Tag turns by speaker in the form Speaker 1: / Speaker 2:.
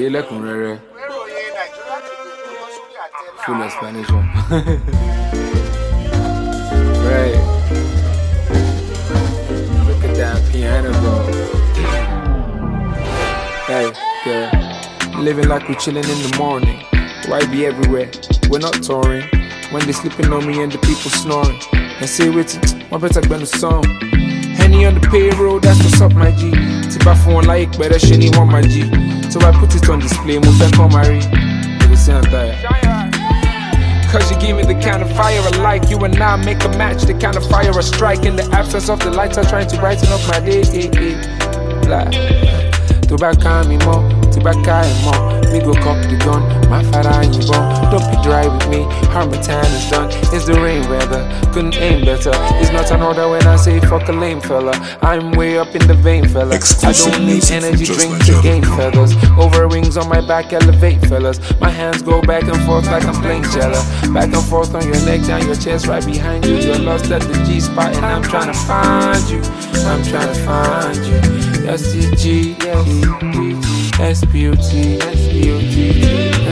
Speaker 1: ṣàlàyé lẹ́kùnrẹ́rẹ́. Full explanation. Right. Look at that piano, bro. Hey, girl. Living like we're chilling in the morning. Why be everywhere? We're not touring. When they sleeping on me and the people snoring. And say wait, my better been the song. Henny on the payroll, that's what's up, my G. Tip off one like better, she need one, my G. So I put it on display, move back on my ring. Cause you give me the kind of fire I like. You and I make a match, the kind of fire I strike. In the absence of the lights, I'm trying to brighten up my day. Tobacco me more, tobacco more. Me go cop the gun, my father and you born. Don't be dry with me, Harmattan is done. It's the rain weather, couldn't aim better. It's not an order when I say fuck a lame fella. I'm way up in the vein, fella. I don't need energy drink to gain feathers. Over wings on my back, elevate fellas. My hands go back and forth like I'm playing cello. Back and forth on your neck, down your chest, right behind you. You're lost at the G spot and I'm trying to find you. I'm trying to find you. That's the G, S-P-O-T, S-P-O-T.